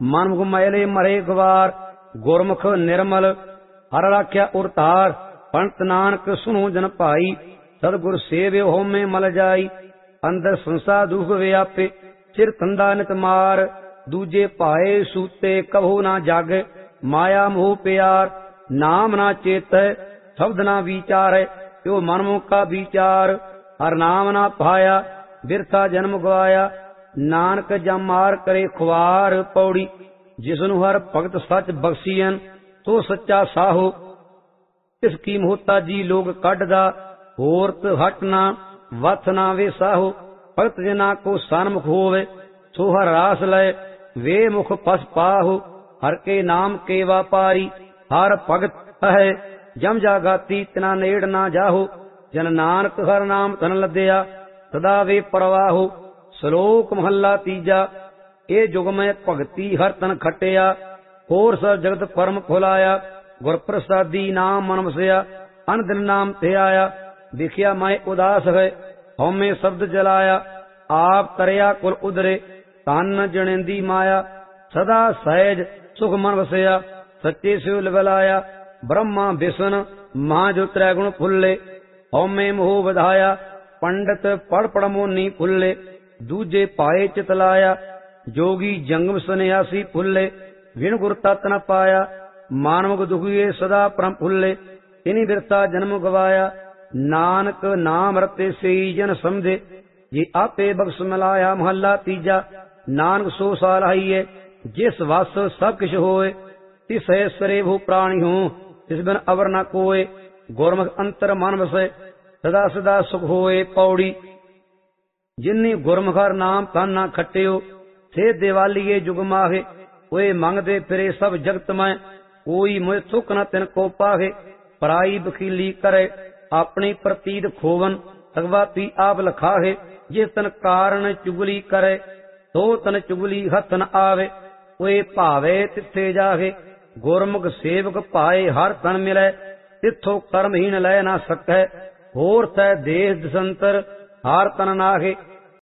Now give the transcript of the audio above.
ਮਨ ਮੁਖ ਮੈਲੇ ਮਰੇ ਗਵਾਰ। ਗੁਰਮੁਖ ਨਿਰਮਲ ਹਰ ਰਾਖਿਆ ਉਰਤਾਰ। ਪੰਡਤ ਨਾਨਕ ਸੁਣੋ ਜਨ ਭਾਈ, ਸਤਿਗੁਰ ਸੇਵਿਓ ਹਉਮੈ ਮਲ ਜਾਈ। ਅੰਦਰ ਸੰਸਾ ਦੁਖ ਵਿਆਪੇ, ਸਿਰ ਧੰਦਾ ਨਿਤ ਮਾਰ। ਦੂਜੇ ਭਾਏ ਸੂਤੇ ਕਹੋ ਨਾ ਜਾਗੈ, ਮਾਇਆ ਮੋਹ ਪਿਆਰ। ਨਾਮ ਨਾ ਚੇਤੈ ਸ਼ਬਦ ਨਾ ਵਿਚਾਰੈ, ਤਿਉ ਮਨ ਮੁਖ ਕਾ ਵਿਚਾਰ। ਹਰ ਨਾਮ ਨਾ ਪਾਇਆ ਬਿਰਥਾ ਜਨਮ ਗਵਾਇਆ, ਨਾਨਕ ਜਮ ਮਾਰ ਕਰੇ ਖੁਆਰ। ਪੌੜੀ ਜਿਸਨੂੰ ਹਰ ਭਗਤ ਸੱਚ ਬਖਸ਼ੀਐਨ, ਤੋ ਸੱਚਾ ਸਾਹੋ। ਇਸ ਕੀ ਮੋਹਤਾਜੀ ਲੋਕ ਕੱਢਦਾ, ਹੋਰਤ ਹਟ ਨਾ ਵਥ ਨਾ ਵੇ ਸਾਹੋ। ਭਗਤ ਜਿਨਾ ਕੋ ਸਨਮੁਖ ਹੋਵੇ, ਸੋ ਹਰ ਰਾਸ ਲੈ ਵੇ ਮੁਖ ਪਸ ਪਾਹੋ। ਹਰ ਕੇ ਨਾਮ ਕੇ ਵਾਪਾਰੀ, ਹਰ ਭਗਤ ਹੈ ਜਮ ਜਾਗਾਤੀ। ਤਿਨਾ ਨੇੜ ਨਾ ਜਾਹੋ, ਜਨ ਨਾਨਕ ਹਰ ਨਾਮ ਧਨ ਲੱਦਿਆ, ਸਦਾ ਵੇ ਪਰਵਾਹੋ। ਸ਼ਲੋਕ ਮਹੱਲਾ ਤੀਜਾ। ਇਹ ਜੁਗ ਮੈਂ ਭਗਤੀ ਹਰ ਤਨ ਖਟਿਆ, ਹੋਰ ਸਭ ਜਗਤ ਪਰਮ ਫੁਲਾਇਆ। ਗੁਰ ਪ੍ਰਸਾਦੀ ਨਾਮ ਮਨ ਵਸਿਆ, ਅਨ ਦਿਨ ਨਾਮ ਤੇ ਆਇਆ। ਦੇਖਿਆ ਮੈਂ ਉਦਾਸ ਹੈ, ਹਉਮੈ ਸ਼ਬਦ ਜਲਾਇਆ। ਆਪ ਤਰਿਆ ਕੁਲ ਉਦਰੇ, ਤਨ ਜਣੇਂਦੀ ਮਾਇਆ। ਸਦਾ ਸਹਿਜ ਸੁਖ ਮਨ ਵਸਿਆ, ਸੱਚੇ ਸਿਉ ਲਵਲਾਇਆ। ਬ੍ਰਹਮਾ ਵਿਸ਼ਨ ਮਹਾ ਜੋ ਤ੍ਰੈ ਗੁਣ ਫੁੱਲੇ, ਹਉਮੈ ਮੋਹ ਵਧਾਇਆ। ਪੰਡਤ ਪੜ ਪੜ ਮੋਨੀ ਫੁੱਲੇ, ਦੂਜੇ ਪਾਏ ਚਿਤ ਲਾਇਆ। ਜੋਗੀ ਜੰਗਮ ਸੰਨਿਆਸੀ ਫੁੱਲੇ, ਵਿਣ ਗੁਰ ਤਤ ਨ ਪਾਇਆ। ਮਾਨਵਕ ਦੁਖੀਏ ਸਦਾ ਪਰਮ ਫੁੱਲੇ, ਤਿਨੀ ਬਿਰਤਾ ਜਨਮ ਗਵਾਇਆ। ਨਾਨਕ ਨਾਮ ਰਤੇ ਸਈ ਜਨ ਸਮਝੇ, ਜੇ ਆਪੇ ਬਖਸ਼ ਮਿਲਾਇਆ। ਮਹੱਲਾ ਤੀਜਾ। ਨਾਨਕ ਸੋ ਸਾਲਾਈਏ, ਜਿਸ ਵਸ ਸਭ ਕਿਛ ਹੋਏ। ਤਿਸ ਹੈ ਸਰੇ ਭੂ ਪ੍ਰਾਣੀ ਹੂੰ, ਤਿਸ ਬਿਨ ਅਵਰ ਨ ਕੋਏ। ਗੁਰਮੁਖ ਅੰਤਰ ਮਨ ਵਸੈ, ਸਦਾ ਸਦਾ ਸੁਖ ਹੋਏ। ਪੌੜੀ ਜਿਨੀ ਗੁਰਮੁਖ ਹਰ ਨਾਮ ਤਨ ਨਾ ਖਟਿਓ, ਸੇ ਦਿਵਾਲੀਏ ਜੁਗ ਮਾਹੇ। ਓਏ ਮੰਗਦੇ ਫਿਰੇ ਸਭ ਜਗਤ ਮੈਂ, ਕੋਈ ਮੁਝ ਸੁਖ ਨ ਤਿਨ ਕੋ ਪਾਹੇ। ਪਰਾਈ ਬਖੀਲੀ ਕਰੇ, ਆਪਣੀ ਪ੍ਰਤੀਤ ਖੋਵਨ। ਅਗਵਾਤੀ ਆਪ ਲਖਾਹੇ, ਜਿਸ ਤਨ ਕਾਰਨ ਚੁਗਲੀ ਕਰੇ, ਤੋ ਤਨ ਚੁਗਲੀ ਹੱਥ ਨ ਆਵੇ। ਓਏ ਭਾਵੇ ਤਿੱਥੇ ਜਾਹੇ, ਗੁਰਮੁਖ ਸੇਵਕ ਭਾਏ ਹਰ ਤਨ ਮਿਲੈ। ਤਿੱਥੋਂ ਕਰਮਹੀਣ ਲੈ ਨਾ ਸਕੈ, ਹੋਰ ਤੈ ਦੇਸ ਦਸੰਤਰ ਹਰ ਤਨ ਨਾਹੇ।